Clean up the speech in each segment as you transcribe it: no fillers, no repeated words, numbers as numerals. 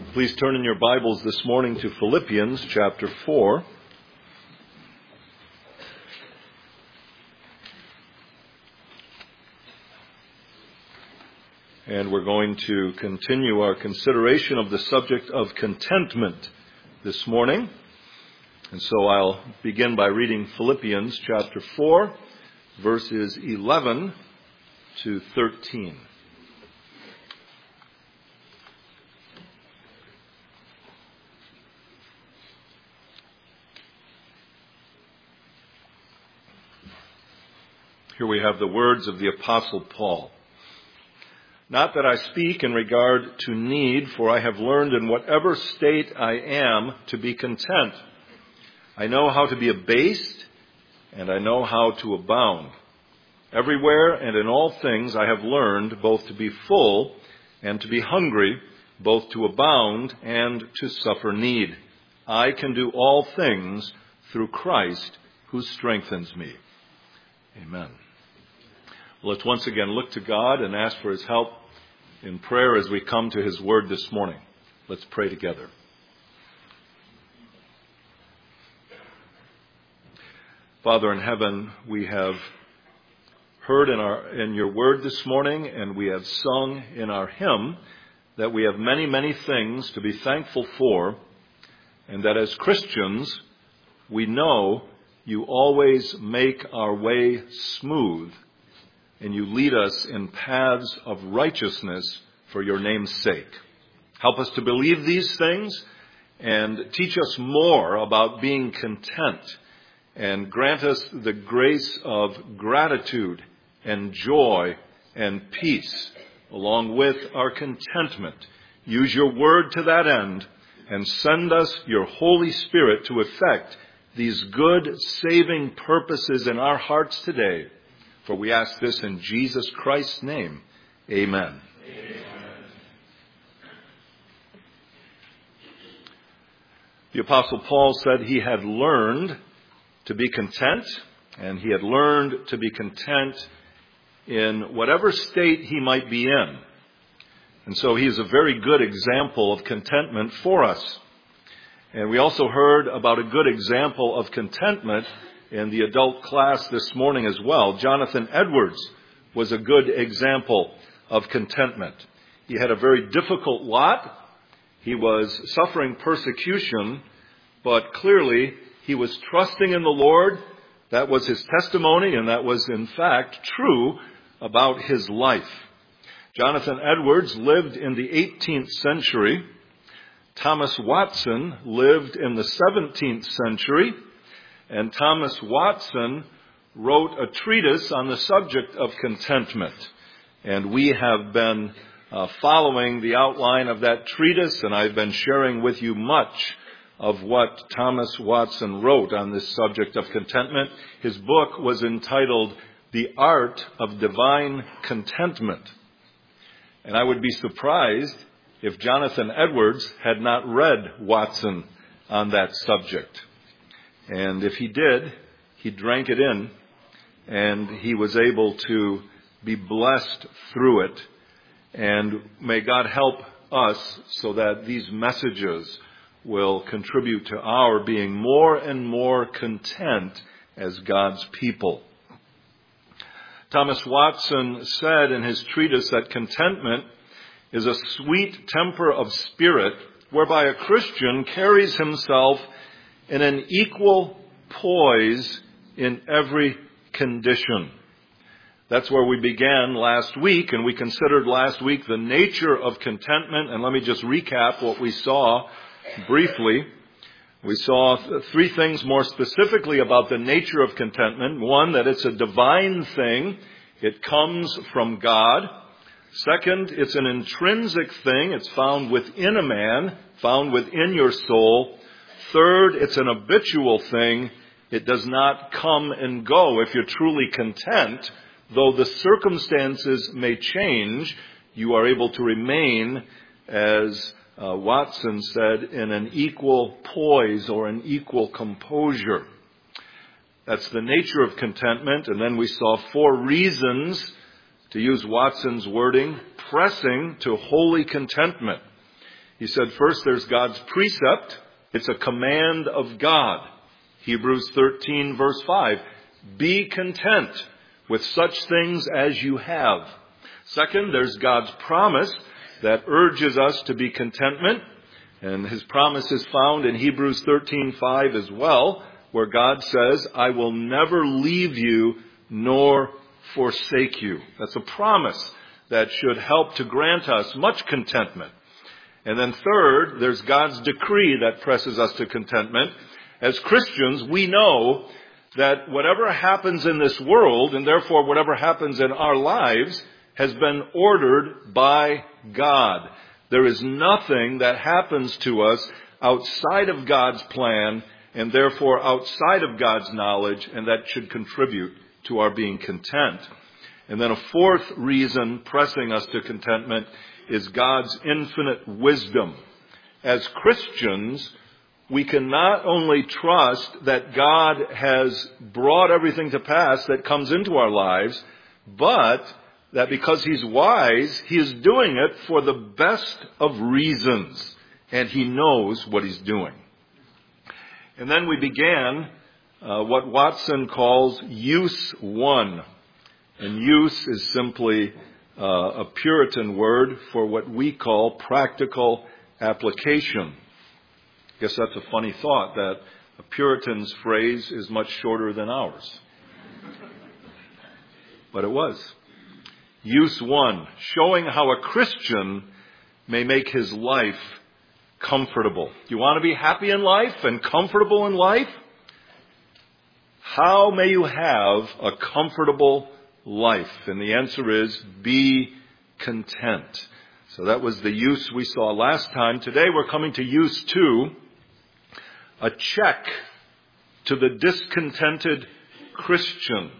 Please turn in your Bibles this morning to Philippians chapter 4. And we're going to continue our consideration of the subject of contentment this morning. And so I'll begin by reading Philippians chapter 4, verses 11 to 13. Here we have the words of the Apostle Paul. Not that I speak in regard to need, for I have learned in whatever state I am to be content. I know how to be abased, and I know how to abound. Everywhere and in all things I have learned both to be full and to be hungry, both to abound and to suffer need. I can do all things through Christ who strengthens me. Amen. Let's once again look to God and ask for His help in prayer as we come to His Word this morning. Let's pray together. Father in heaven, we have heard in your Word this morning, and we have sung in our hymn that we have many, many things to be thankful for, and that as Christians, we know you always make our way smooth, and you lead us in paths of righteousness for your name's sake. Help us to believe these things and teach us more about being content, and grant us the grace of gratitude and joy and peace along with our contentment. Use your word to that end and send us your Holy Spirit to effect these good saving purposes in our hearts today. For we ask this in Jesus Christ's name. Amen. Amen. The Apostle Paul said he had learned to be content, and he had learned to be content in whatever state he might be in. And so he is a very good example of contentment for us. And we also heard about a good example of contentment in the adult class this morning as well. Jonathan Edwards was a good example of contentment. He had a very difficult lot. He was suffering persecution, but clearly he was trusting in the Lord. That was his testimony, and that was in fact true about his life. Jonathan Edwards lived in the 18th century. Thomas Watson lived in the 17th century. And Thomas Watson wrote a treatise on the subject of contentment. And we have been following the outline of that treatise, and I've been sharing with you much of what Thomas Watson wrote on this subject of contentment. His book was entitled The Art of Divine Contentment. And I would be surprised if Jonathan Edwards had not read Watson on that subject. And if he did, he drank it in, and he was able to be blessed through it. And may God help us so that these messages will contribute to our being more and more content as God's people. Thomas Watson said in his treatise that contentment is a sweet temper of spirit whereby a Christian carries himself in an equal poise in every condition. That's where we began last week, and we considered last week the nature of contentment. And let me just recap what we saw briefly. We saw three things more specifically about the nature of contentment. One, that it's a divine thing. It comes from God. Second, it's an intrinsic thing. It's found within a man, found within your soul. Third, it's an habitual thing. It does not come and go. If you're truly content, though the circumstances may change, you are able to remain, as Watson said, in an equal poise or an equal composure. That's the nature of contentment. And then we saw 4 reasons, to use Watson's wording, pressing to holy contentment. He said first there's God's precept. It's a command of God. Hebrews 13 verse 5. Be content with such things as you have. Second, there's God's promise that urges us to be contentment. And his promise is found in Hebrews 13:5 as well, where God says, I will never leave you nor forsake you. That's a promise that should help to grant us much contentment. And then third, there's God's decree that presses us to contentment. As Christians, we know that whatever happens in this world, and therefore whatever happens in our lives, has been ordered by God. There is nothing that happens to us outside of God's plan, and therefore outside of God's knowledge, and that should contribute to our being content. And then a fourth reason pressing us to contentment is God's infinite wisdom. As Christians, we can not only trust that God has brought everything to pass that comes into our lives, but that because He's wise, He is doing it for the best of reasons, and He knows what He's doing. And then we began what Watson calls use one. And use is simply a Puritan word for what we call practical application. I guess that's a funny thought, that a Puritan's phrase is much shorter than ours. But it was. Use one, showing how a Christian may make his life comfortable. You want to be happy in life and comfortable in life? How may you have a comfortable life? And the answer is, be content. So that was the use we saw last time. Today we're coming to use two, a check to the discontented Christian.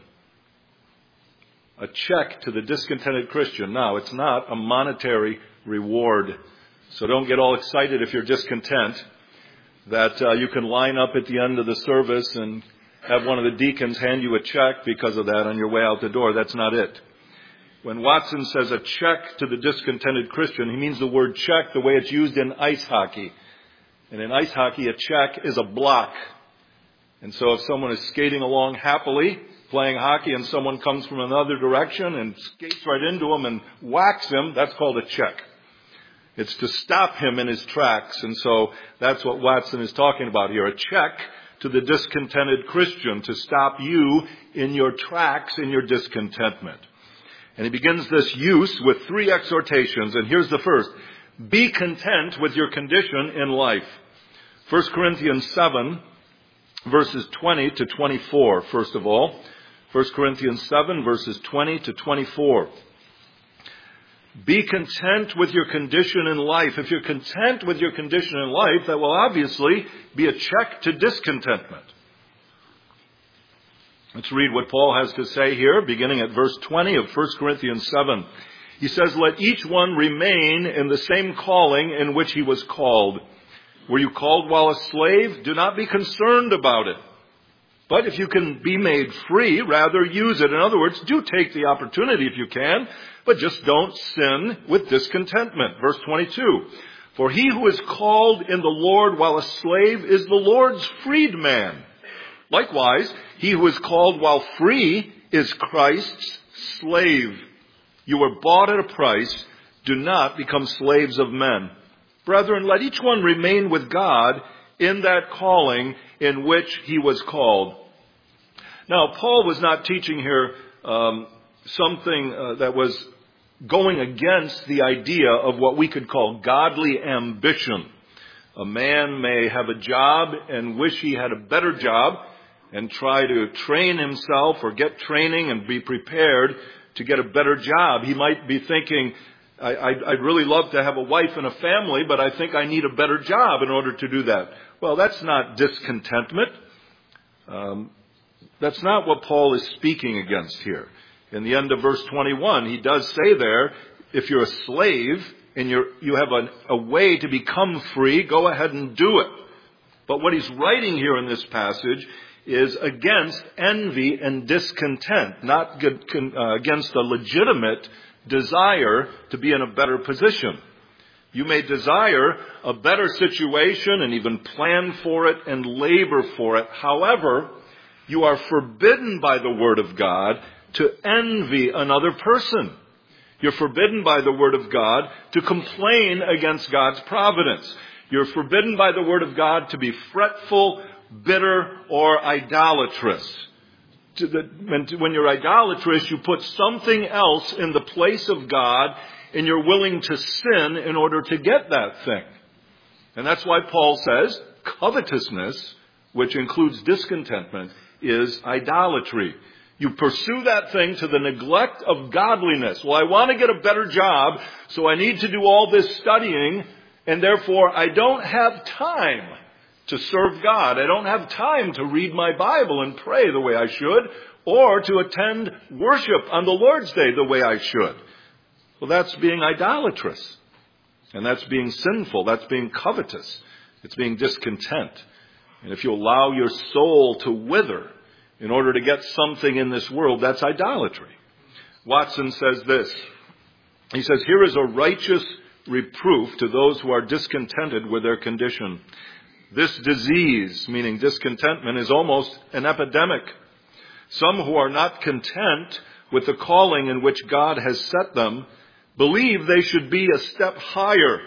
A check to the discontented Christian. Now, it's not a monetary reward. So don't get all excited if you're discontent that you can line up at the end of the service and have one of the deacons hand you a check because of that on your way out the door. That's not it. When Watson says a check to the discontented Christian, he means the word check the way it's used in ice hockey. And in ice hockey, a check is a block. And so if someone is skating along happily, playing hockey, and someone comes from another direction and skates right into him and whacks him, that's called a check. It's to stop him in his tracks. And so that's what Watson is talking about here. A check to the discontented Christian, to stop you in your tracks, in your discontentment. And he begins this use with three exhortations. And here's the first. Be content with your condition in life. 1 Corinthians 7, verses 20 to 24, first of all. 1 Corinthians 7, verses 20 to 24. Be content with your condition in life. If you're content with your condition in life, that will obviously be a check to discontentment. Let's read what Paul has to say here, beginning at verse 20 of 1 Corinthians 7. He says, let each one remain in the same calling in which he was called. Were you called while a slave? Do not be concerned about it. But if you can be made free, rather use it. In other words, do take the opportunity if you can, but just don't sin with discontentment. Verse 22. For he who is called in the Lord while a slave is the Lord's freedman. Likewise, he who is called while free is Christ's slave. You were bought at a price. Do not become slaves of men. Brethren, let each one remain with God in that calling in which he was called. Now, Paul was not teaching here something that was going against the idea of what we could call godly ambition. A man may have a job and wish he had a better job and try to train himself or get training and be prepared to get a better job. He might be thinking, I'd really love to have a wife and a family, but I think I need a better job in order to do that. Well, that's not discontentment. That's not what Paul is speaking against here. In the end of verse 21, he does say there, if you're a slave and you have a way to become free, go ahead and do it. But what he's writing here in this passage is against envy and discontent, not against a legitimate desire to be in a better position. You may desire a better situation and even plan for it and labor for it. However, you are forbidden by the Word of God to envy another person. You're forbidden by the Word of God to complain against God's providence. You're forbidden by the Word of God to be fretful, bitter, or idolatrous. When you're idolatrous, you put something else in the place of God, and you're willing to sin in order to get that thing. And that's why Paul says covetousness, which includes discontentment, is idolatry. You pursue that thing to the neglect of godliness. Well, I want to get a better job, so I need to do all this studying, and therefore I don't have time to serve God. I don't have time to read my Bible and pray the way I should, or to attend worship on the Lord's Day the way I should. Well, that's being idolatrous. And that's being sinful. That's being covetous. It's being discontent. And if you allow your soul to wither in order to get something in this world, that's idolatry. Watson says this. He says, here is a righteous reproof to those who are discontented with their condition. This disease, meaning discontentment, is almost an epidemic. Some who are not content with the calling in which God has set them believe they should be a step higher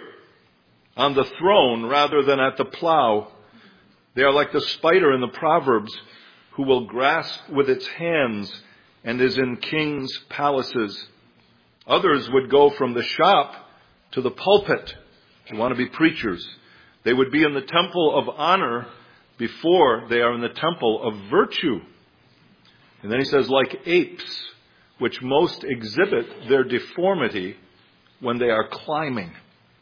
on the throne rather than at the plow. They are like the spider in the Proverbs, who will grasp with its hands and is in kings' palaces. Others would go from the shop to the pulpit. They want to be preachers. They would be in the temple of honor before they are in the temple of virtue. And then he says, like apes, which most exhibit their deformity when they are climbing.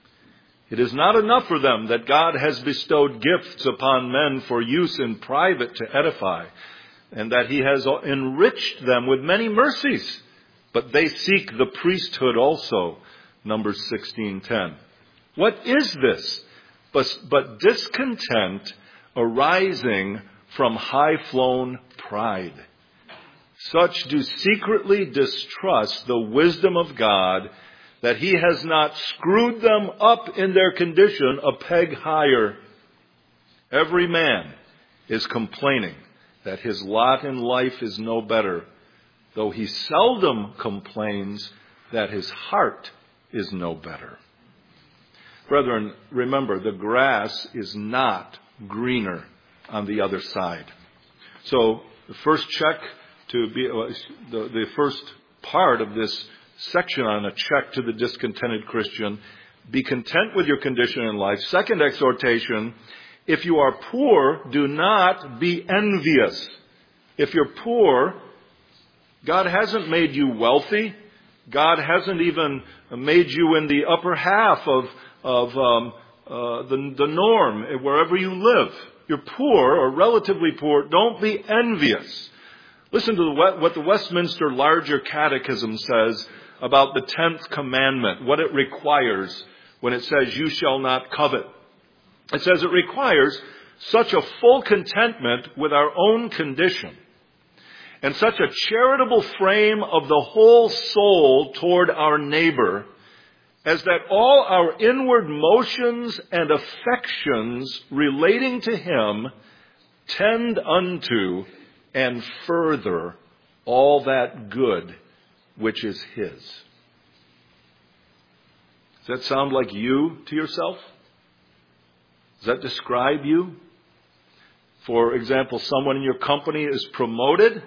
It is not enough for them that God has bestowed gifts upon men for use in private to edify, and that he has enriched them with many mercies, but they seek the priesthood also. Numbers 16:10. What is this but discontent arising from high-flown pride? Such do secretly distrust the wisdom of God, that he has not screwed them up in their condition a peg higher. Every man is complaining that his lot in life is no better, though he seldom complains that his heart is no better. Brethren, remember, the grass is not greener on the other side. So the first check to be the first part of this section on a check to the discontented Christian, be content with your condition in life. Second exhortation, if you are poor, do not be envious. If you're poor, God hasn't made you wealthy. God hasn't even made you in the upper half of the norm wherever you live. You're poor or relatively poor. Don't be envious. Listen to what the Westminster Larger Catechism says about the 10th commandment, what it requires when it says, you shall not covet. It says it requires such a full contentment with our own condition and such a charitable frame of the whole soul toward our neighbor, as that all our inward motions and affections relating to him tend unto and further all that good which is his. Does that sound like you to yourself? Does that describe you? For example, someone in your company is promoted.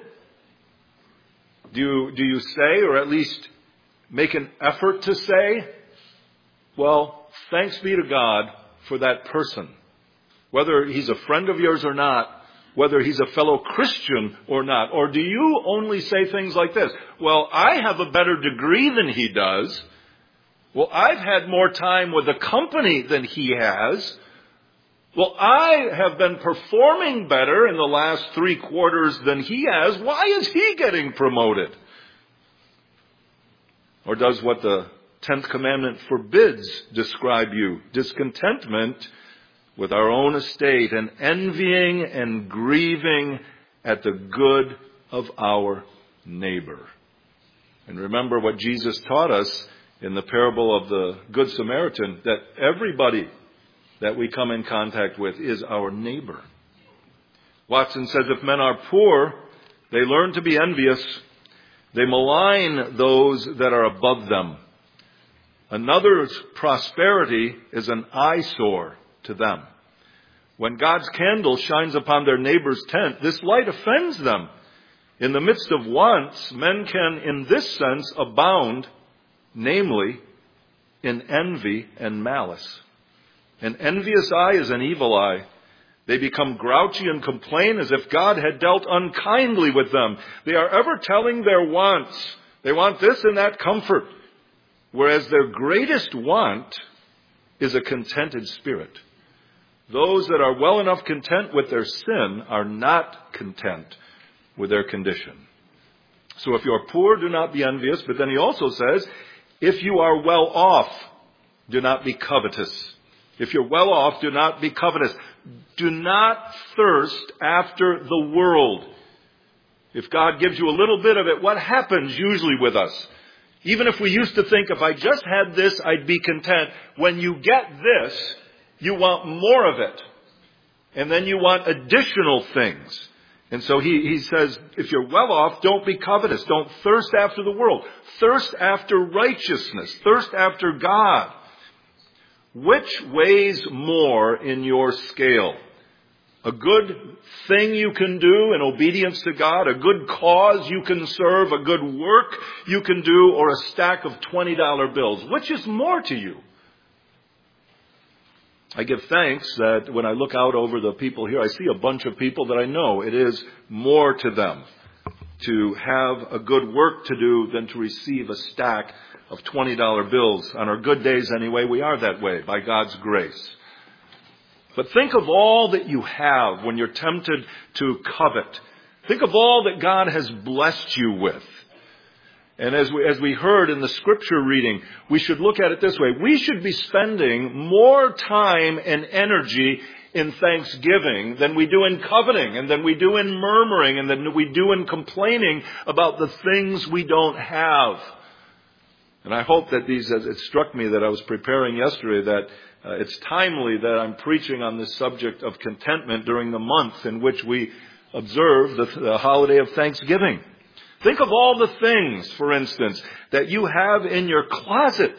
Do you say, or at least make an effort to say, well, thanks be to God for that person. Whether he's a friend of yours or not, whether he's a fellow Christian or not. Or do you only say things like this? Well, I have a better degree than he does. Well, I've had more time with the company than he has. Well, I have been performing better in the last 3 quarters than he has. Why is he getting promoted? Or does what the 10th commandment forbids describe you? Discontentment with our own estate and envying and grieving at the good of our neighbor. And remember what Jesus taught us in the parable of the Good Samaritan, that everybody that we come in contact with is our neighbor. Watson says, if men are poor, they learn to be envious. They malign those that are above them. Another's prosperity is an eyesore to them. When God's candle shines upon their neighbor's tent, this light offends them. In the midst of wants, men can, in this sense, abound, namely, in envy and malice. An envious eye is an evil eye. They become grouchy and complain as if God had dealt unkindly with them. They are ever telling their wants. They want this and that comfort. Whereas their greatest want is a contented spirit. Those that are well enough content with their sin are not content with their condition. So if you are poor, do not be envious. But then he also says, if you are well off, do not be covetous. If you're well off, do not be covetous. Do not thirst after the world. If God gives you a little bit of it, what happens usually with us? Even if we used to think, if I just had this, I'd be content. When you get this, you want more of it. And then you want additional things. And so he says, if you're well off, don't be covetous. Don't thirst after the world. Thirst after righteousness. Thirst after God. Which weighs more in your scale? A good thing you can do in obedience to God, a good cause you can serve, a good work you can do, or a stack of $20 bills? Which is more to you? I give thanks that when I look out over the people here, I see a bunch of people that I know it is more to them to have a good work to do than to receive a stack of $20 bills. On our good days anyway, we are that way by God's grace. But think of all that you have when you're tempted to covet. Think of all that God has blessed you with. And as we heard in the scripture reading, we should look at it this way. We should be spending more time and energy in thanksgiving than we do in coveting, and than we do in murmuring, and than we do in complaining about the things we don't have. And I hope that it struck me that I was preparing yesterday that it's timely that I'm preaching on this subject of contentment during the month in which we observe the holiday of Thanksgiving. Think of all the things, for instance, that you have in your closet.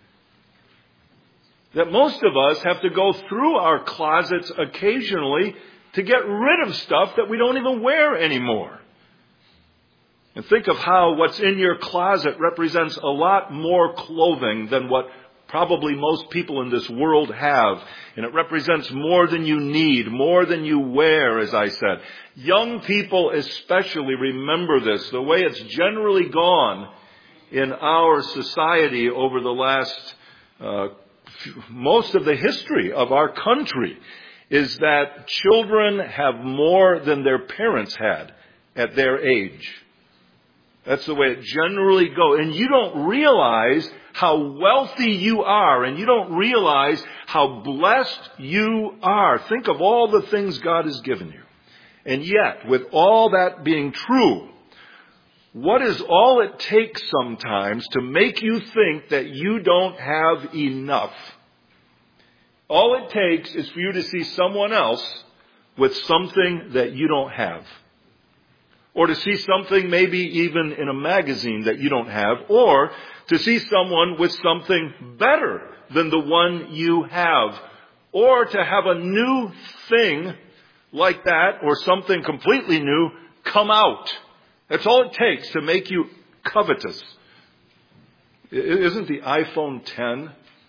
That most of us have to go through our closets occasionally to get rid of stuff that we don't even wear anymore. And think of how what's in your closet represents a lot more clothing than what probably most people in this world have. And it represents more than you need, more than you wear, as I said. Young people especially remember this. The way it's generally gone in our society over the last, most of the history of our country is that children have more than their parents had at their age. That's the way it generally goes. And you don't realize how wealthy you are, and you don't realize how blessed you are. Think of all the things God has given you. And yet, with all that being true, what is all it takes sometimes to make you think that you don't have enough? All it takes is for you to see someone else with something that you don't have. Or to see something maybe even in a magazine that you don't have. Or to see someone with something better than the one you have. Or to have a new thing like that or something completely new come out. That's all it takes to make you covetous. Isn't the iPhone 10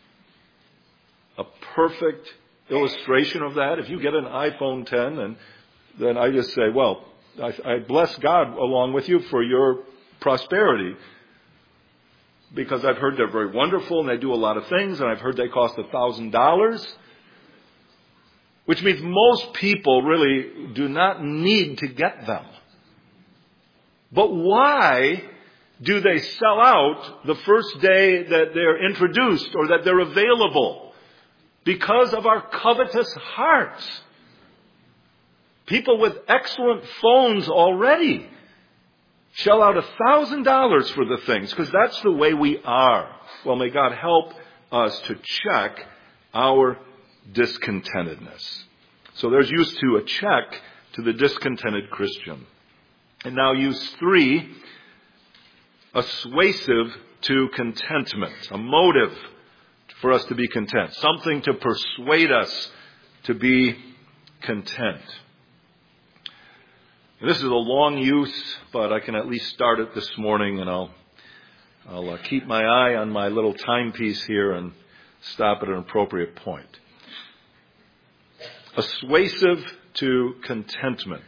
a perfect illustration of that? If you get an iPhone 10, then I just say, well, I bless God along with you for your prosperity, because I've heard they're very wonderful and they do a lot of things, and I've heard they cost $1,000, which means most people really do not need to get them. But why do they sell out the first day that they're introduced or that they're available? Because of our covetous hearts. People with excellent phones already shell out $1,000 for the things, because that's the way we are. Well, may God help us to check our discontentedness. So there's use 2, a check to the discontented Christian. And now use 3, assuasive to contentment, a motive for us to be content, something to persuade us to be content. And this is a long use, but I can at least start it this morning, and I'll keep my eye on my little timepiece here and stop at an appropriate point. Assuasive to contentment.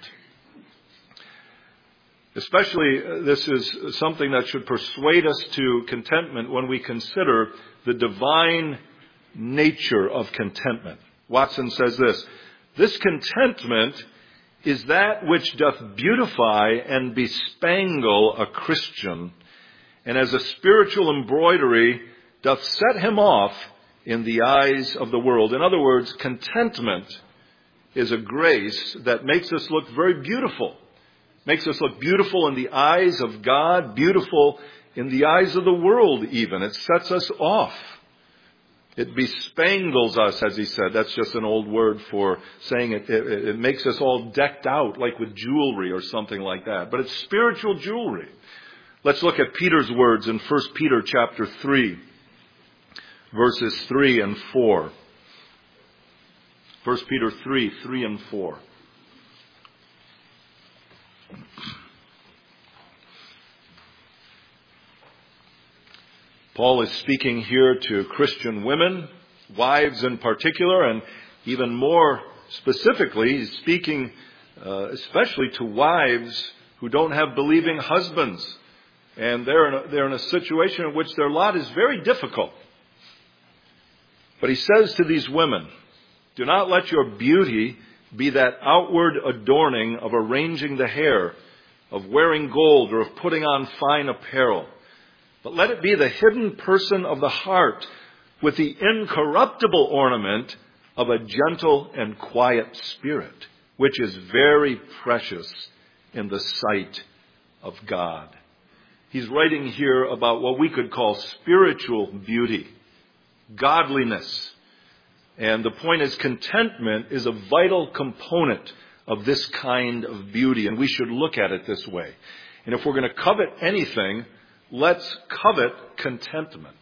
Especially, this is something that should persuade us to contentment when we consider the divine nature of contentment. Watson says this contentment is that which doth beautify and bespangle a Christian, and as a spiritual embroidery doth set him off in the eyes of the world. In other words, contentment is a grace that makes us look very beautiful. Makes us look beautiful in the eyes of God, beautiful in the eyes of the world even. It sets us off. It bespangles us, as he said. That's just an old word for saying it makes us all decked out, like with jewelry or something like that. But it's spiritual jewelry. Let's look at Peter's words in 1 Peter chapter 3, verses 3 and 4. 1 Peter 3, 3 and 4. Paul is speaking here to Christian women, wives in particular, and even more specifically, he's speaking especially to wives who don't have believing husbands. And they're in a situation in which their lot is very difficult. But he says to these women, do not let your beauty be that outward adorning of arranging the hair, of wearing gold, or of putting on fine apparel. But let it be the hidden person of the heart with the incorruptible ornament of a gentle and quiet spirit, which is very precious in the sight of God. He's writing here about what we could call spiritual beauty, godliness. And the point is, contentment is a vital component of this kind of beauty, and we should look at it this way. And if we're going to covet anything, let's covet contentment.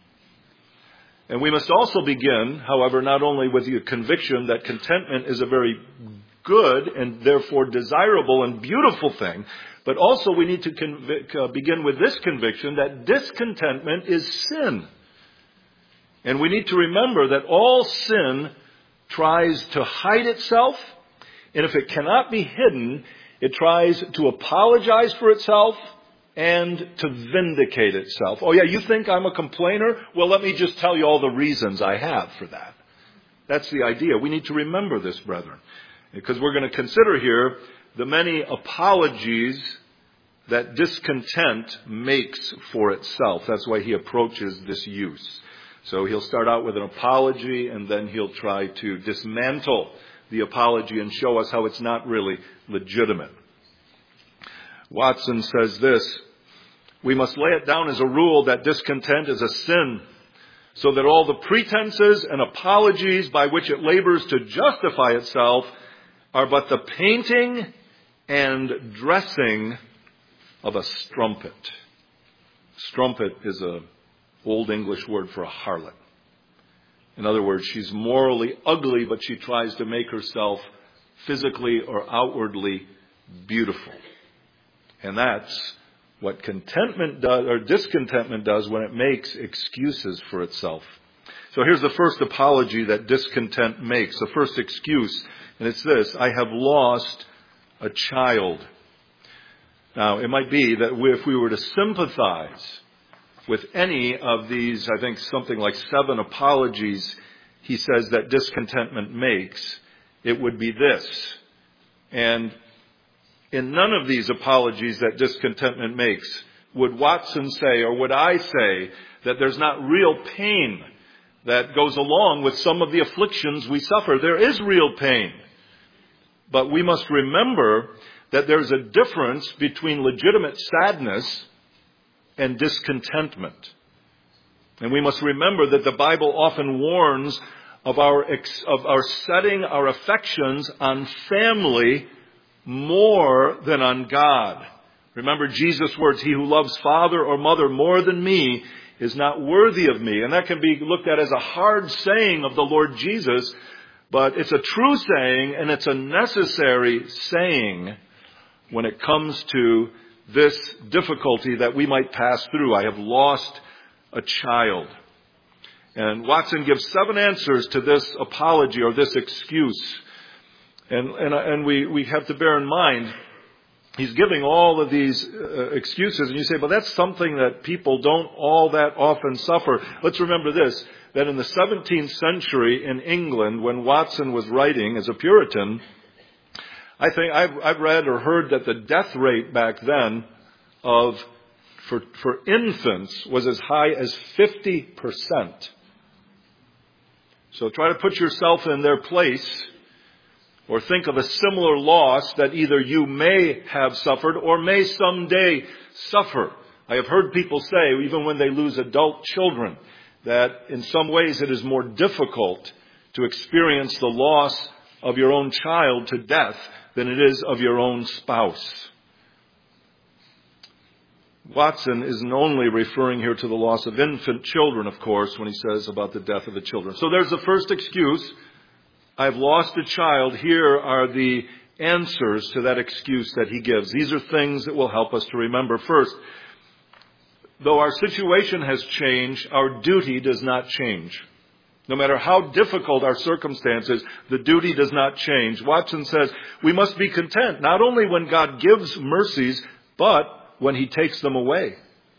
And we must also begin, however, not only with the conviction that contentment is a very good and therefore desirable and beautiful thing, but also we need to begin with this conviction that discontentment is sin. And we need to remember that all sin tries to hide itself, and if it cannot be hidden, it tries to apologize for itself and to vindicate itself. Oh yeah, you think I'm a complainer? Well, let me just tell you all the reasons I have for that. That's the idea. We need to remember this, brethren, because we're going to consider here the many apologies that discontent makes for itself. That's why he approaches this use. So he'll start out with an apology, and then he'll try to dismantle the apology and show us how it's not really legitimate. Watson says this, we must lay it down as a rule that discontent is a sin, so that all the pretenses and apologies by which it labors to justify itself are but the painting and dressing of a strumpet. Strumpet is an Old English word for a harlot. In other words, she's morally ugly, but she tries to make herself physically or outwardly beautiful. And that's what contentment does, or discontentment does, when it makes excuses for itself. So here's the first apology that discontent makes. The first excuse, and it's this: I have lost a child. Now, it might be that if we were to sympathize with any of these, I think something like 7 apologies he says that discontentment makes, it would be this. And in none of these apologies that discontentment makes would Watson say, or would I say, that there's not real pain that goes along with some of the afflictions we suffer. There is real pain. But we must remember that there's a difference between legitimate sadness and discontentment. And we must remember that the Bible often warns of our setting our affections on family more than on God. Remember Jesus' words, "He who loves father or mother more than me is not worthy of me." And that can be looked at as a hard saying of the Lord Jesus, but it's a true saying, and it's a necessary saying when it comes to this difficulty that we might pass through. I have lost a child. And Watson gives 7 answers to this apology or this excuse. And we have to bear in mind, he's giving all of these excuses. And you say, well, that's something that people don't all that often suffer. Let's remember this, that in the 17th century in England, when Watson was writing as a Puritan, I think I've read or heard that the death rate back then for infants was as high as 50%. So try to put yourself in their place, or think of a similar loss that either you may have suffered or may someday suffer. I have heard people say, even when they lose adult children, that in some ways it is more difficult to experience the loss of your own child to death than it is of your own spouse. Watson isn't only referring here to the loss of infant children, of course, when he says about the death of the children. So there's the first excuse. I've lost a child. Here are the answers to that excuse that he gives. These are things that will help us to remember. First, though our situation has changed, our duty does not change. No matter how difficult our circumstances, the duty does not change. Watson says we must be content, not only when God gives mercies, but when he takes them away.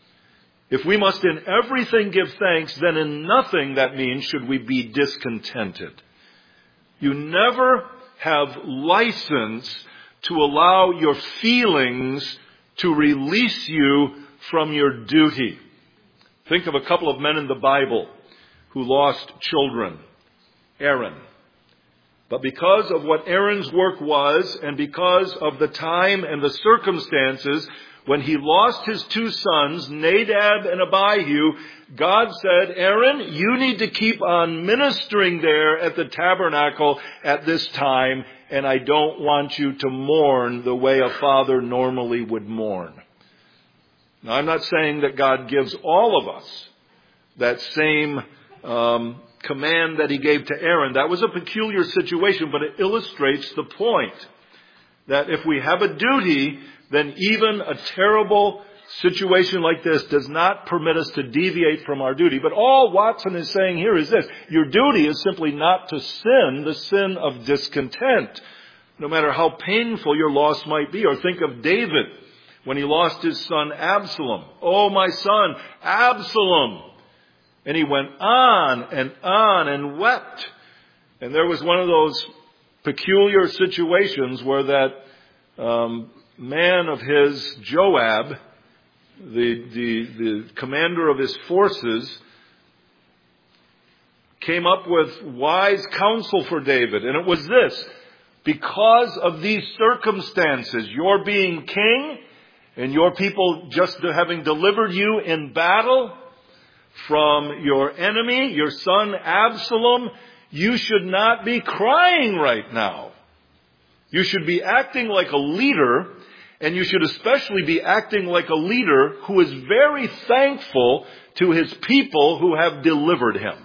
If we must in everything give thanks, then in nothing, that means, should we be discontented. You never have license to allow your feelings to release you from your duty. Think of a couple of men in the Bible who lost children. Aaron. But because of what Aaron's work was, and because of the time and the circumstances, when he lost his 2 sons, Nadab and Abihu, God said, Aaron, you need to keep on ministering there at the tabernacle at this time, and I don't want you to mourn the way a father normally would mourn. Now, I'm not saying that God gives all of us that same command that he gave to Aaron. That was a peculiar situation, but it illustrates the point that if we have a duty, then even a terrible situation like this does not permit us to deviate from our duty. But all Watson is saying here is this: your duty is simply not to sin the sin of discontent, no matter how painful your loss might be. Or think of David when he lost his son Absalom. Oh, my son, Absalom. And he went on and wept. And there was one of those peculiar situations where that man of his, Joab, the commander of his forces, came up with wise counsel for David. And it was this: because of these circumstances, your being king and your people just having delivered you in battle from your enemy, your son Absalom, you should not be crying right now. You should be acting like a leader, and you should especially be acting like a leader who is very thankful to his people who have delivered him.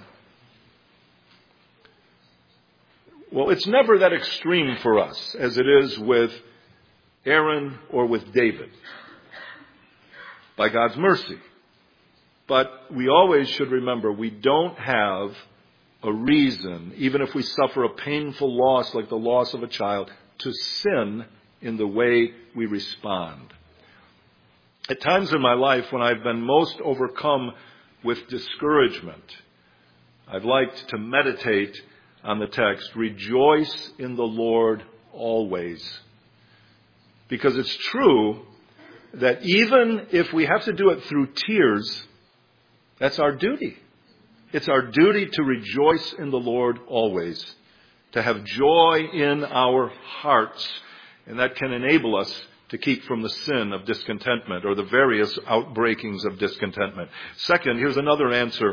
Well, it's never that extreme for us as it is with Aaron or with David, by God's mercy. But we always should remember we don't have a reason, even if we suffer a painful loss like the loss of a child, to sin in the way we respond. At times in my life when I've been most overcome with discouragement, I've liked to meditate on the text, rejoice in the Lord always. Because it's true that even if we have to do it through tears, that's our duty. It's our duty to rejoice in the Lord always, to have joy in our hearts. And that can enable us to keep from the sin of discontentment or the various outbreakings of discontentment. Second, here's another answer.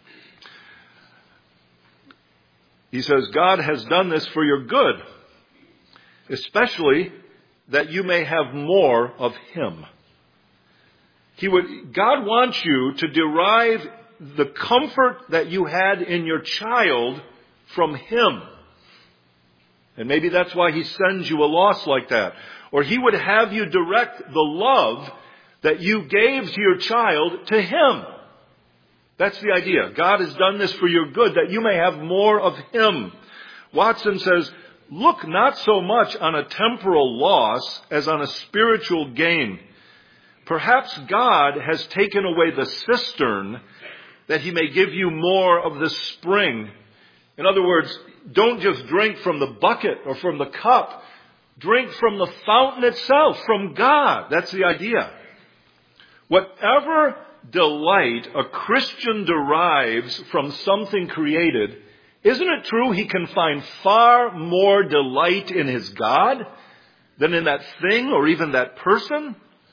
He says, God has done this for your good, especially that you may have more of Him. God wants you to derive the comfort that you had in your child from Him. And maybe that's why He sends you a loss like that. Or He would have you direct the love that you gave to your child to Him. That's the idea. God has done this for your good, that you may have more of Him. Watson says, look not so much on a temporal loss as on a spiritual gain. Perhaps God has taken away the cistern that He may give you more of the spring. In other words, don't just drink from the bucket or from the cup. Drink from the fountain itself, from God. That's the idea. Whatever delight a Christian derives from something created, isn't it true he can find far more delight in his God than in that thing or even that person?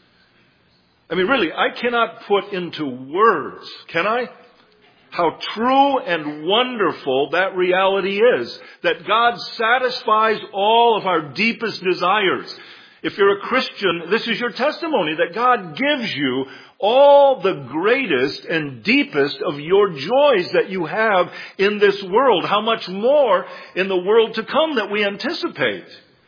I mean, really, I cannot put into words, can I? How true and wonderful that reality is. That God satisfies all of our deepest desires. If you're a Christian, this is your testimony that God gives you all the greatest and deepest of your joys that you have in this world. How much more in the world to come that we anticipate.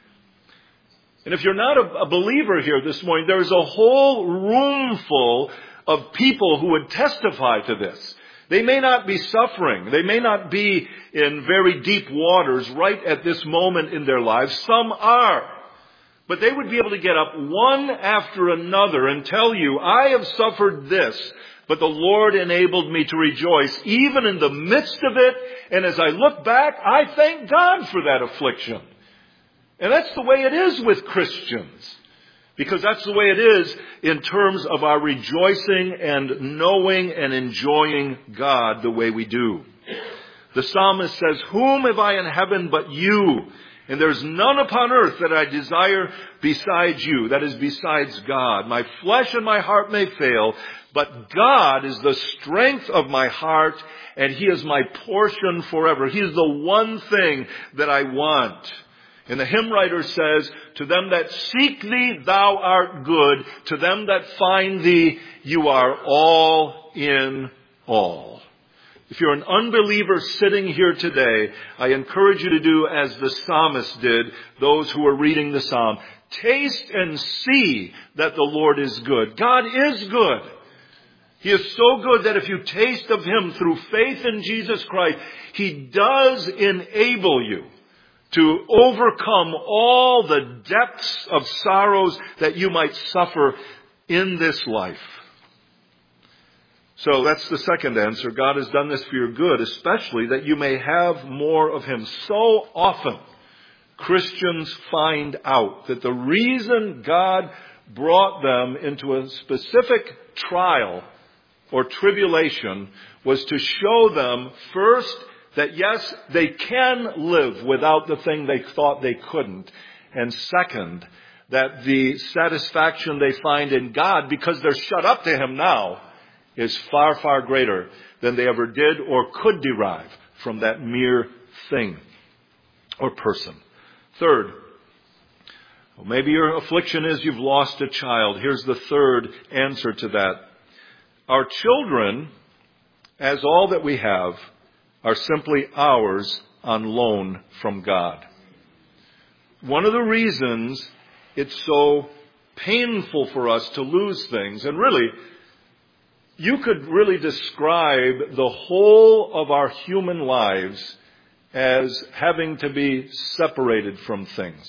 And if you're not a believer here this morning, there's a whole room full of people who would testify to this. They may not be suffering. They may not be in very deep waters right at this moment in their lives. Some are. But they would be able to get up one after another and tell you, I have suffered this, but the Lord enabled me to rejoice even in the midst of it. And as I look back, I thank God for that affliction. And that's the way it is with Christians. Because that's the way it is in terms of our rejoicing and knowing and enjoying God the way we do. The psalmist says, whom have I in heaven but you? And there's none upon earth that I desire besides you. That is besides God. My flesh and my heart may fail, but God is the strength of my heart and He is my portion forever. He is the one thing that I want. And the hymn writer says, to them that seek thee, thou art good. To them that find thee, you are all in all. If you're an unbeliever sitting here today, I encourage you to do as the psalmist did, those who are reading the psalm. Taste and see that the Lord is good. God is good. He is so good that if you taste of Him through faith in Jesus Christ, He does enable you to overcome all the depths of sorrows that you might suffer in this life. So that's the second answer. God has done this for your good, especially that you may have more of Him. So often, Christians find out that the reason God brought them into a specific trial or tribulation was to show them first that yes, they can live without the thing they thought they couldn't. And second, that the satisfaction they find in God, because they're shut up to Him now, is far, far greater than they ever did or could derive from that mere thing or person. Third, maybe your affliction is you've lost a child. Here's the third answer to that. Our children, as all that we have, are simply ours on loan from God. One of the reasons it's so painful for us to lose things, and really, you could really describe the whole of our human lives as having to be separated from things.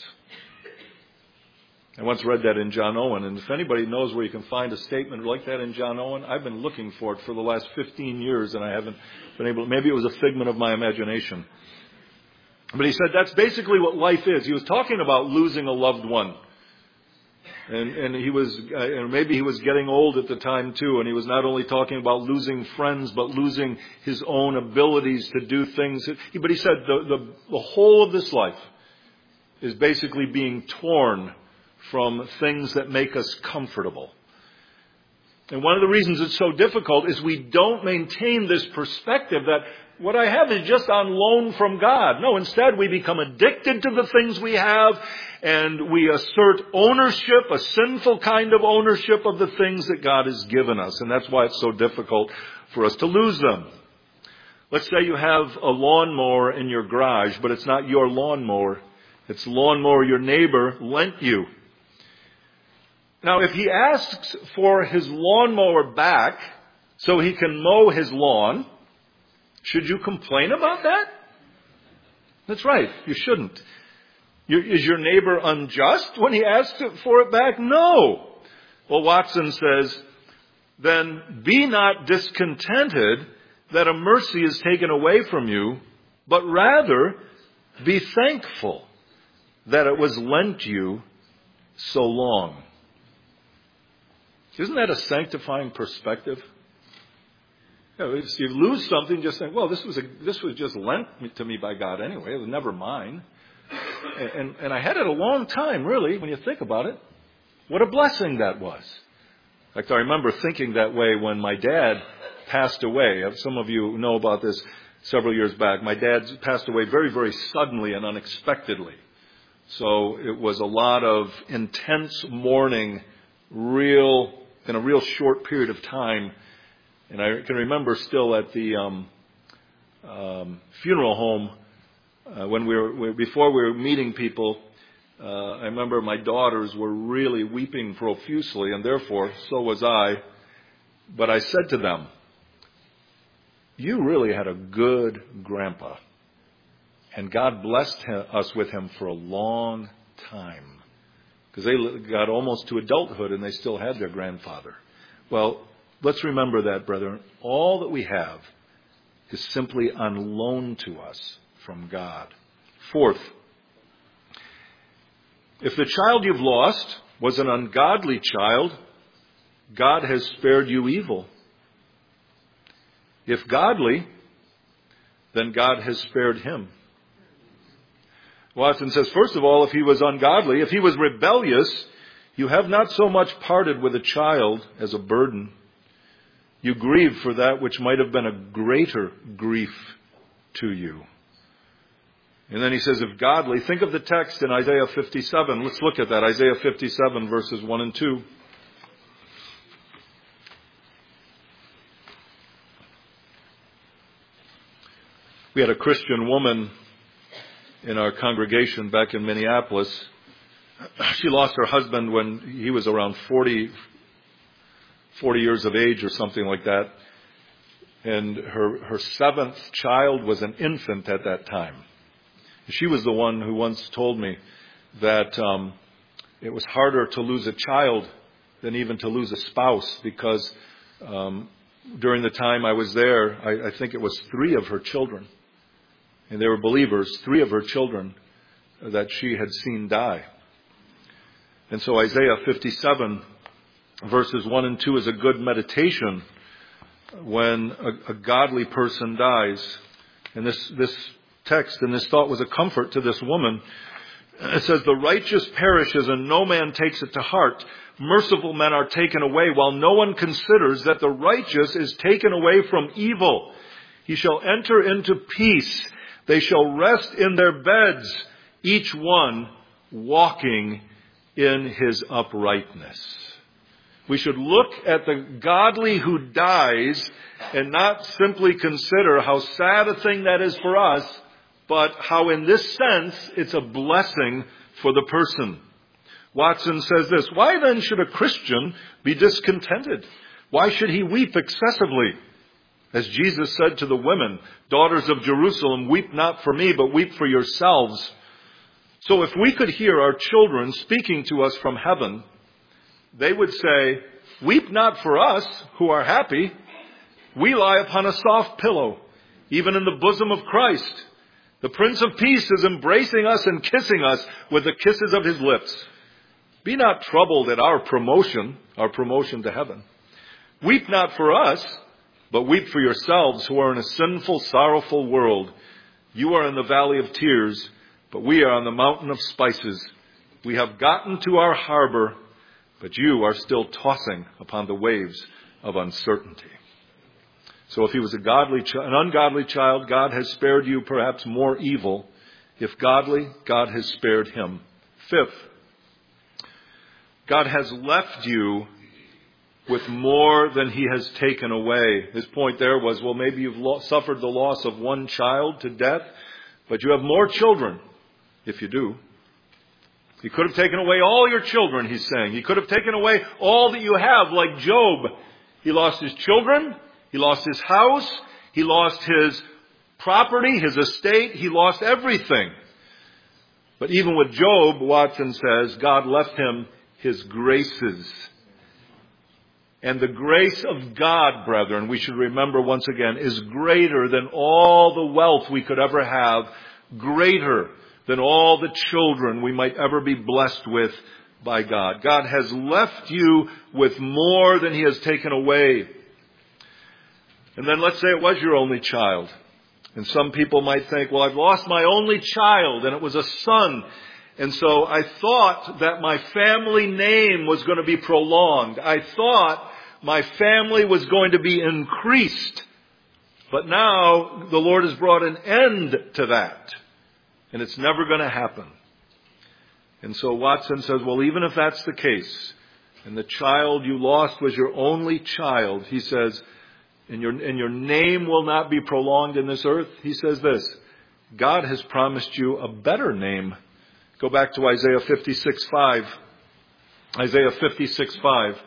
I once read that in John Owen, and if anybody knows where you can find a statement like that in John Owen, I've been looking for it for the last 15 years, and I haven't been able to. Maybe it was a figment of my imagination. But he said that's basically what life is. He was talking about losing a loved one. And he was, and maybe he was getting old at the time too, and he was not only talking about losing friends, but losing his own abilities to do things. But he said the whole of this life is basically being torn from things that make us comfortable. And one of the reasons it's so difficult is we don't maintain this perspective that what I have is just on loan from God. No, instead we become addicted to the things we have, and we assert ownership, a sinful kind of ownership of the things that God has given us. And that's why it's so difficult for us to lose them. Let's say you have a lawnmower in your garage, but it's not your lawnmower. It's a lawnmower your neighbor lent you. Now, if he asks for his lawnmower back so he can mow his lawn, should you complain about that? That's right, you shouldn't. Is your neighbor unjust when he asks for it back? No. Well, Watson says, then be not discontented that a mercy is taken away from you, but rather be thankful that it was lent you so long. Isn't that a sanctifying perspective? If you lose something, just think, well, this was just lent to me by God anyway. It was never mine. And I had it a long time, really, when you think about it. What a blessing that was. In fact, I remember thinking that way when my dad passed away. Some of you know about this several years back. My dad passed away very, very suddenly and unexpectedly. So it was a lot of intense mourning, in a real short period of time. And I can remember still at the funeral home before we were meeting people. I remember my daughters were really weeping profusely, and therefore so was I. But I said to them, "You really had a good grandpa, and God blessed us with him for a long time." Because they got almost to adulthood and they still had their grandfather. Well, let's remember that, brethren. All that we have is simply on loan to us from God. Fourth, if the child you've lost was an ungodly child, God has spared you evil. If godly, then God has spared him. Watson says, first of all, if he was ungodly, if he was rebellious, you have not so much parted with a child as a burden. You grieve for that which might have been a greater grief to you. And then he says, if godly, think of the text in Isaiah 57. Let's look at that. Isaiah 57, verses 1 and 2. We had a Christian woman in our congregation back in Minneapolis. She lost her husband when he was around 40 years of age or something like that. And her seventh child was an infant at that time. She was the one who once told me that it was harder to lose a child than even to lose a spouse, because during the time I was there, I think it was 3 of her children, and they were believers, 3 of her children that she had seen die. And so Isaiah 57, verses 1 and 2 is a good meditation when a godly person dies. And this text and this thought was a comfort to this woman. It says, the righteous perishes and no man takes it to heart. Merciful men are taken away, while no one considers that the righteous is taken away from evil. He shall enter into peace. They shall rest in their beds, each one walking in his uprightness. We should look at the godly who dies and not simply consider how sad a thing that is for us, but how in this sense it's a blessing for the person. Watson says this, why then should a Christian be discontented? Why should he weep excessively? As Jesus said to the women, daughters of Jerusalem, weep not for me, but weep for yourselves. So if we could hear our children speaking to us from heaven, they would say, weep not for us who are happy. We lie upon a soft pillow, even in the bosom of Christ. The Prince of Peace is embracing us and kissing us with the kisses of his lips. Be not troubled at our promotion to heaven. Weep not for us, but weep for yourselves who are in a sinful, sorrowful world. You are in the valley of tears, But we are on the mountain of spices. We have gotten to our harbor, but you are still tossing upon the waves of uncertainty. So if he was an ungodly child, God has spared you perhaps more evil. If godly, God has spared him. Fifth, God has left you with more than he has taken away. His point there was, well, maybe you've suffered the loss of one child to death, but you have more children, if you do. He could have taken away all your children, he's saying. He could have taken away all that you have, like Job. He lost his children. He lost his house. He lost his property, his estate. He lost everything. But even with Job, Watson says, God left him his graces. And the grace of God, brethren, we should remember once again, is greater than all the wealth we could ever have, greater than all the children we might ever be blessed with by God. God has left you with more than he has taken away. And then let's say it was your only child. And some people might think, well, I've lost my only child, and it was a son. And so I thought that my family name was going to be prolonged. I thought my family was going to be increased. But now the Lord has brought an end to that. And it's never going to happen. And so Watson says, well, even if that's the case, and the child you lost was your only child, he says, and your name will not be prolonged in this earth, he says this, God has promised you a better name. Go back to Isaiah 56:5. Isaiah 56:5.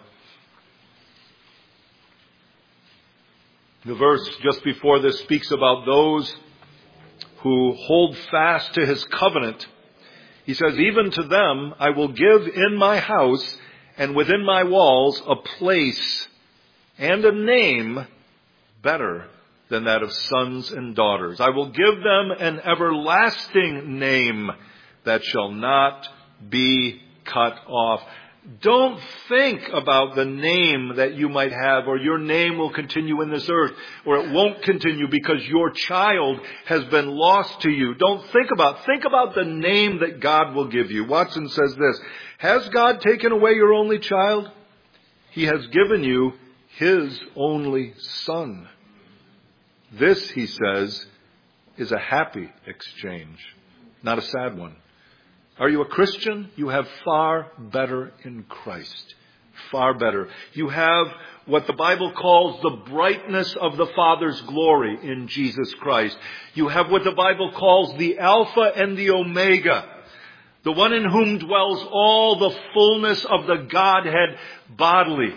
The verse just before this speaks about those who hold fast to his covenant. He says, even to them I will give in my house and within my walls a place and a name better than that of sons and daughters. I will give them an everlasting name that shall not be cut off. Don't think about the name that you might have, or your name will continue in this earth, or it won't continue because your child has been lost to you. Think about the name that God will give you. Watson says this, has God taken away your only child? He has given you his only son. This, he says, is a happy exchange, not a sad one. Are you a Christian? You have far better in Christ. Far better. You have what the Bible calls the brightness of the Father's glory in Jesus Christ. You have what the Bible calls the Alpha and the Omega, the one in whom dwells all the fullness of the Godhead bodily.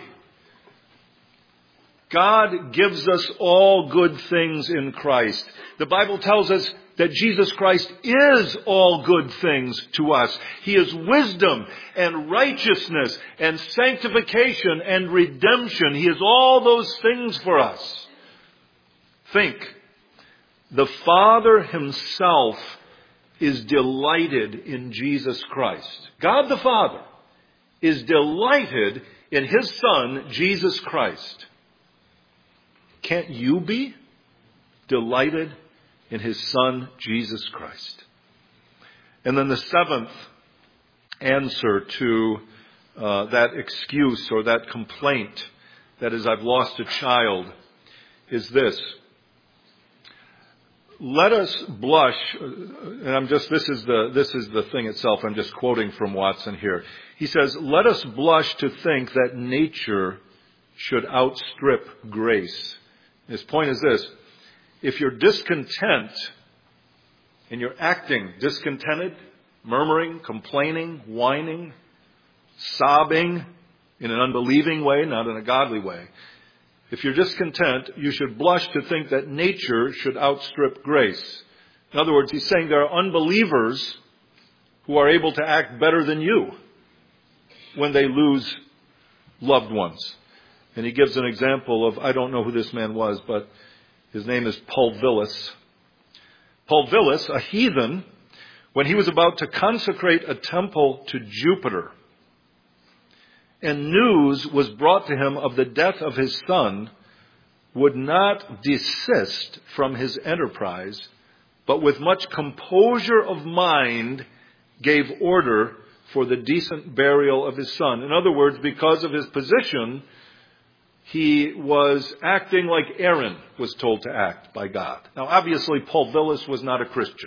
God gives us all good things in Christ. The Bible tells us that Jesus Christ is all good things to us. He is wisdom and righteousness and sanctification and redemption. He is all those things for us. Think, the Father himself is delighted in Jesus Christ. God the Father is delighted in his Son, Jesus Christ. Can't you be delighted in his Son, Jesus Christ? And then the seventh answer to that excuse or that complaint, that is, I've lost a child, is this. Let us blush, and this is the thing itself. I'm just quoting from Watson here. He says, let us blush to think that nature should outstrip grace. His point is this. If you're discontent and you're acting discontented, murmuring, complaining, whining, sobbing in an unbelieving way, not in a godly way, if you're discontent, you should blush to think that nature should outstrip grace. In other words, he's saying there are unbelievers who are able to act better than you when they lose loved ones. And he gives an example of, I don't know who this man was, but his name is Pulvillus. Pulvillus, a heathen, when he was about to consecrate a temple to Jupiter, and news was brought to him of the death of his son, would not desist from his enterprise, but with much composure of mind gave order for the decent burial of his son. In other words, because of his position, he was acting like Aaron was told to act by God. Now, obviously, Paul Villas was not a Christian.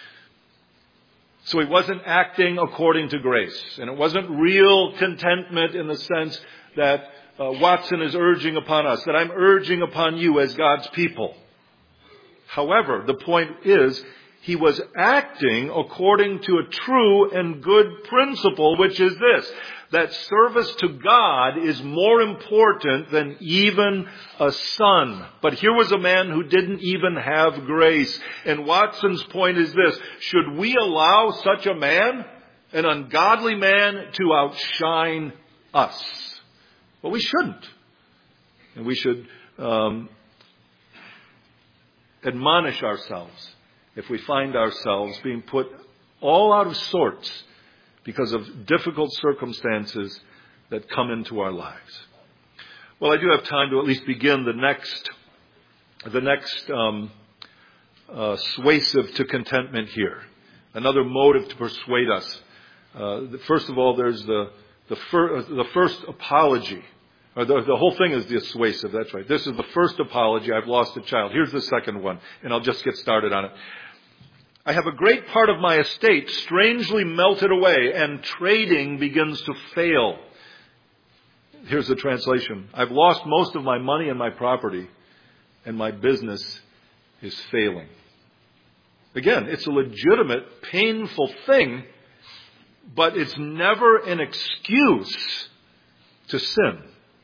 So he wasn't acting according to grace. And it wasn't real contentment in the sense that Watson is urging upon us, that I'm urging upon you as God's people. However, the point is, he was acting according to a true and good principle, which is this, that service to God is more important than even a son. But here was a man who didn't even have grace. And Watson's point is this, should we allow such a man, an ungodly man, to outshine us? Well, we shouldn't. And we should admonish ourselves if we find ourselves being put all out of sorts because of difficult circumstances that come into our lives. Well, I do have time to at least begin the next suasive to contentment here. Another motive to persuade us. First of all, there's the first apology. Or the whole thing is dissuasive, that's right. This is the first apology, I've lost a child. Here's the second one, and I'll just get started on it. I have a great part of my estate strangely melted away, and trading begins to fail. Here's the translation. I've lost most of my money and my property, and my business is failing. Again, it's a legitimate, painful thing, but it's never an excuse to sin.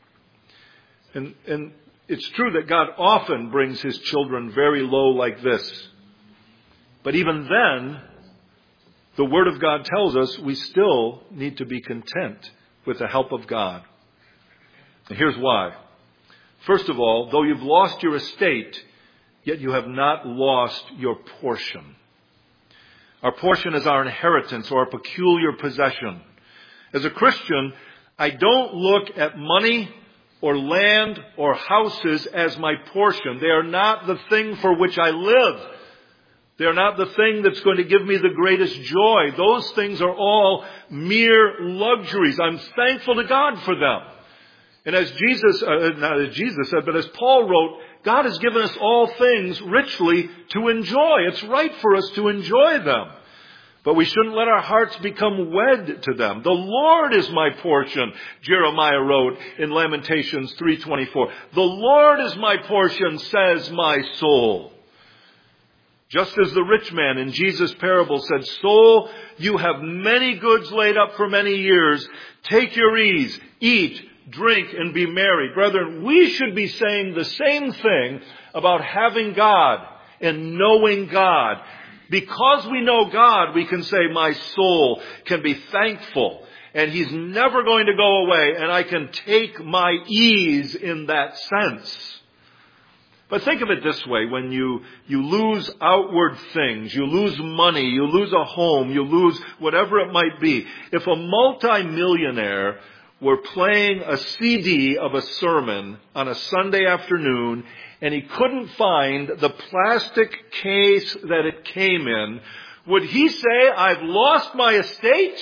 And it's true that God often brings his children very low like this. But even then, the Word of God tells us we still need to be content with the help of God. And here's why. First of all, though you've lost your estate, yet you have not lost your portion. Our portion is our inheritance or our peculiar possession. As a Christian, I don't look at money or land or houses as my portion. They are not the thing for which I live. They are not the thing that's going to give me the greatest joy. Those things are all mere luxuries. I'm thankful to God for them. And as not as Jesus said, but as Paul wrote, God has given us all things richly to enjoy. It's right for us to enjoy them. But we shouldn't let our hearts become wed to them. The Lord is my portion, Jeremiah wrote in Lamentations 3:24. The Lord is my portion, says my soul. Just as the rich man in Jesus' parable said, soul, you have many goods laid up for many years. Take your ease, eat, drink, and be merry. Brethren, we should be saying the same thing about having God and knowing God. Because we know God, we can say my soul can be thankful and he's never going to go away, and I can take my ease in that sense. But think of it this way, when you lose outward things, you lose money, you lose a home, you lose whatever it might be. If a multimillionaire were playing a CD of a sermon on a Sunday afternoon and he couldn't find the plastic case that it came in, would he say, I've lost my estate?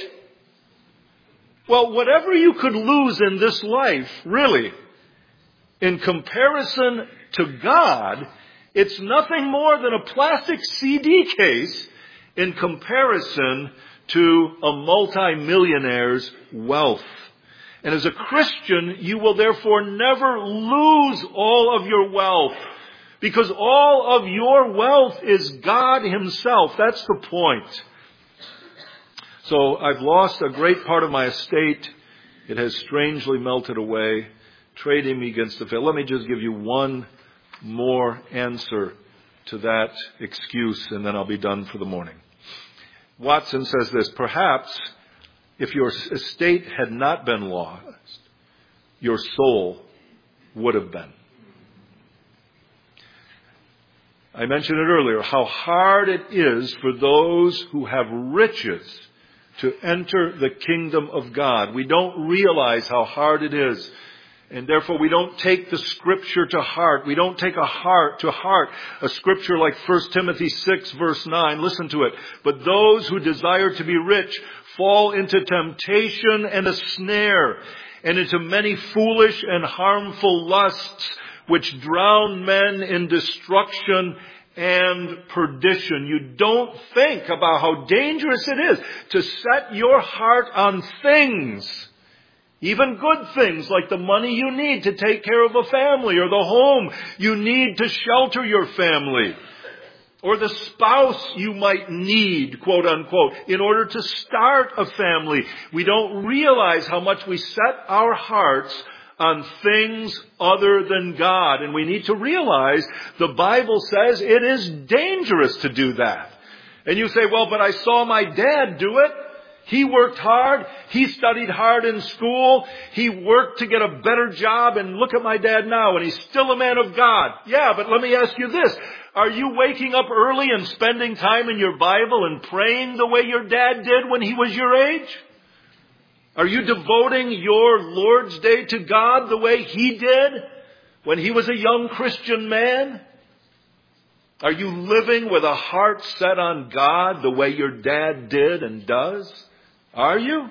Well, whatever you could lose in this life, really, in comparison to God, it's nothing more than a plastic CD case in comparison to a multimillionaire's wealth. And as a Christian, you will therefore never lose all of your wealth, because all of your wealth is God himself. That's the point. So I've lost a great part of my estate. It has strangely melted away, trading me against the fail. Let me just give you one more answer to that excuse, and then I'll be done for the morning. Watson says this, perhaps if your estate had not been lost, your soul would have been. I mentioned it earlier, how hard it is for those who have riches to enter the kingdom of God. We don't realize how hard it is. And therefore we don't take the Scripture to heart. We don't take to heart a Scripture like 1 Timothy 6 verse 9. Listen to it. But those who desire to be rich fall into temptation and a snare, and into many foolish and harmful lusts, which drown men in destruction and perdition. You don't think about how dangerous it is to set your heart on things, even good things like the money you need to take care of a family, or the home you need to shelter your family, or the spouse you might need, quote unquote, in order to start a family. We don't realize how much we set our hearts on things other than God. And we need to realize the Bible says it is dangerous to do that. And you say, well, but I saw my dad do it. He worked hard. He studied hard in school. He worked to get a better job. And look at my dad now, and he's still a man of God. Yeah, but let me ask you this. Are you waking up early and spending time in your Bible and praying the way your dad did when he was your age? Are you devoting your Lord's Day to God the way he did when he was a young Christian man? Are you living with a heart set on God the way your dad did and does? Are you?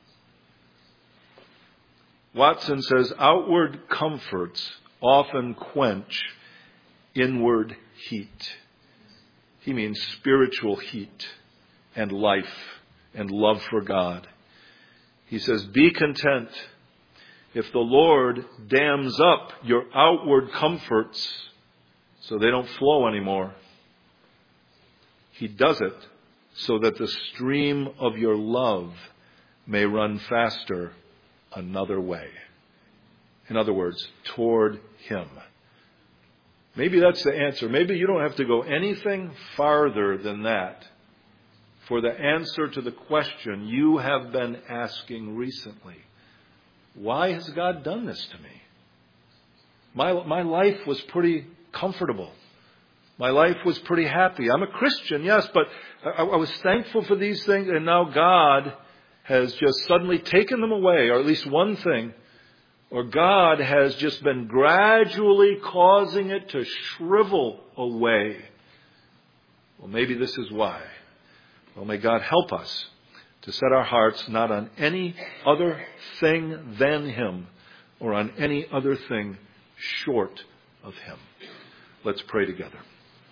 Watson says, outward comforts often quench inward heat. He means spiritual heat and life and love for God. He says, be content if the Lord dams up your outward comforts so they don't flow anymore. He does it so that the stream of your love may run faster another way. In other words, toward Him. Maybe that's the answer. Maybe you don't have to go anything farther than that for the answer to the question you have been asking recently. Why has God done this to me? My life was pretty comfortable. My life was pretty happy. I'm a Christian, yes, but I was thankful for these things, and now God has just suddenly taken them away, or at least one thing, or God has just been gradually causing it to shrivel away. Well, maybe this is why. Well, may God help us to set our hearts not on any other thing than Him, or on any other thing short of Him. Let's pray together.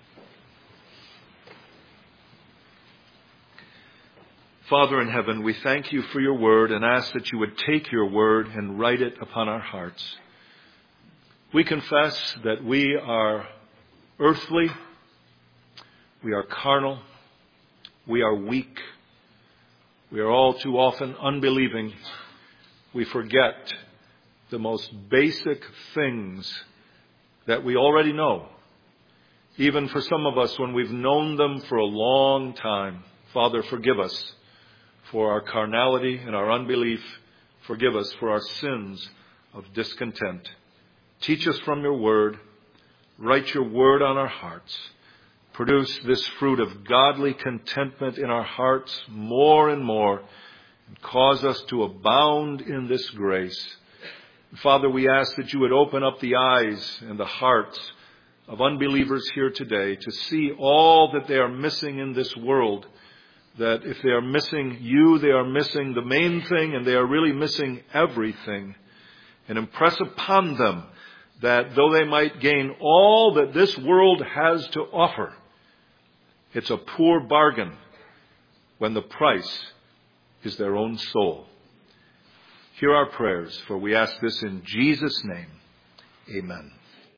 Father in heaven, we thank you for your word and ask that you would take your word and write it upon our hearts. We confess that we are earthly, we are carnal, we are weak, we are all too often unbelieving. We forget the most basic things that we already know, even for some of us when we've known them for a long time. Father, forgive us for our carnality and our unbelief. Forgive us for our sins of discontent. Teach us from your word. Write your word on our hearts. Produce this fruit of godly contentment in our hearts more and more, and cause us to abound in this grace. Father, we ask that you would open up the eyes and the hearts of unbelievers here today to see all that they are missing in this world. That if they are missing you, they are missing the main thing, and they are really missing everything. And impress upon them that though they might gain all that this world has to offer, it's a poor bargain when the price is their own soul. Hear our prayers, for we ask this in Jesus' name. Amen.